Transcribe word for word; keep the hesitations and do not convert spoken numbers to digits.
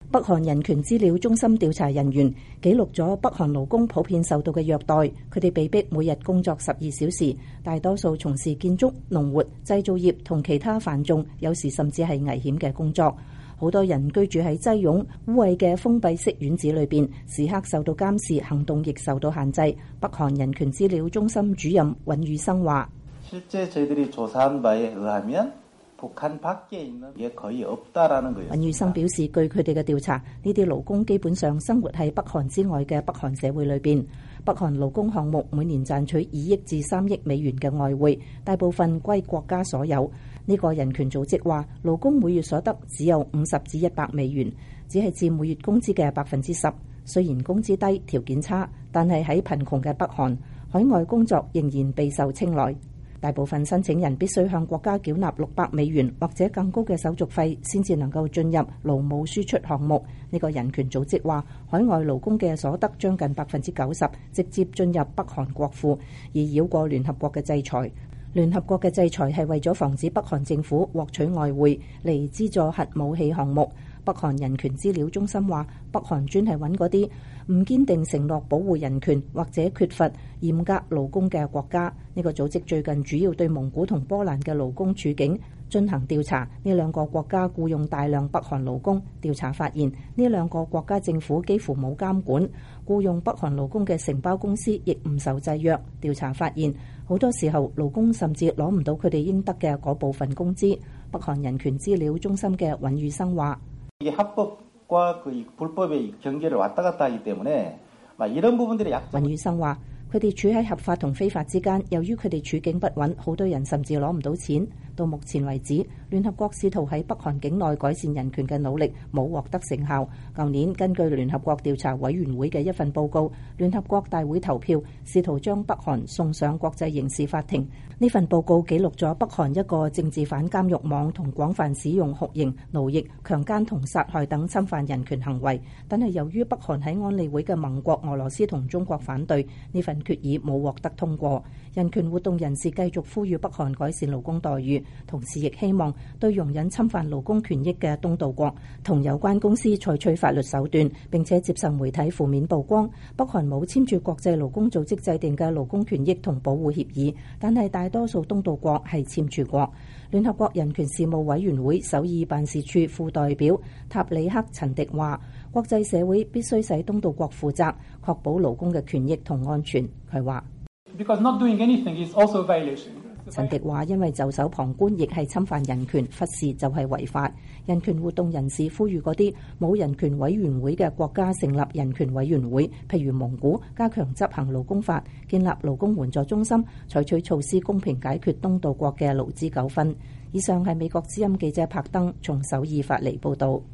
北韓人權資料中心調查人員記錄咗北韓勞工普遍受到嘅虐待，佢哋被逼每日工作十二小時，大多數從事建築、農活、製造業同其他繁重，有時甚至係危險嘅工作。好多人居住喺擠擁、污穢嘅封閉式院子裏邊，時刻受到監視，行動亦受到限制。北韓人權資料中心主任尹宇生話：尹宇生表示，據佢哋嘅調查，呢啲勞工基本上生活喺北韓之外嘅北韓社會裏邊。北韓勞工項目每年賺取二億至三億美元嘅外匯，大部分歸國家所有。呢個人權組織話，勞工每月所得只有五十至一百美元，只係佔每月工資嘅百分之十。雖然工資低、條件差，但係喺貧窮嘅北韓，海外工作仍然備受青睞。大部分申請人必須向國家繳納六百美元或者更高嘅手續費，先至能夠進入勞務輸出項目。呢個人權組織話，海外勞工嘅所得將近百分之九十直接進入北韓國庫，而繞過聯合國嘅制裁。聯合國嘅制裁係為咗防止北韓政府獲取外匯嚟資助核武器項目。北韓人權資料中心話，北韓專係揾嗰啲唔堅定承諾保護人權或者缺乏嚴格勞工嘅國家。呢個組織最近主要對蒙古同波蘭嘅勞工處境進行調查。呢兩個國家僱用大量北韓勞工。調查發現，呢兩個國家政府幾乎冇監管，僱用北韓勞工嘅承包公司亦唔受制約。調查發現，好多時候勞工甚至攞唔到佢哋應得嘅嗰部分工資。北韓人權資料中心嘅尹宇生話： 尹宇生話，佢哋處喺合法同非法之間，由於佢哋處境不穩，好多人甚至攞唔到錢。到目前為止，聯合國試圖喺北韓境內改善人權嘅努力冇獲得成效。舊年根據聯合國調查委員會嘅一份報告，聯合國大會投票試圖將北韓送上國際刑事法庭。呢份報告記錄咗北韓一個政治犯監獄網同廣泛使用酷刑、奴役、強姦同殺害等侵犯人權行為。但係由於北韓喺安理會嘅盟國俄羅斯同中國反對，呢份決議冇獲得通過。人權活動人士繼續呼籲北韓改善勞工待遇，同時亦希望對容忍侵犯勞工權益嘅東道國同有關公司採取法律手段，並且接受媒體負面曝光。北韓冇簽署國際勞工組織制定嘅勞工權益同保護協議，但係大多數東道國係簽署國。聯合國人權事務委員會首爾辦事處副代表塔里克陳迪話：國際社會必須使東道國負責，確保勞工嘅權益同安全。佢話：陳迪話，因為袖手旁觀亦係侵犯人權，忽視就係違法。人權活動人士呼籲嗰啲冇人權委員會嘅國家成立人權委員會，譬如蒙古，加強執行勞工法，建立勞工援助中心，採取措施公平解決東道國嘅勞資糾紛。以上係美國之音記者柏登從首爾發嚟報導。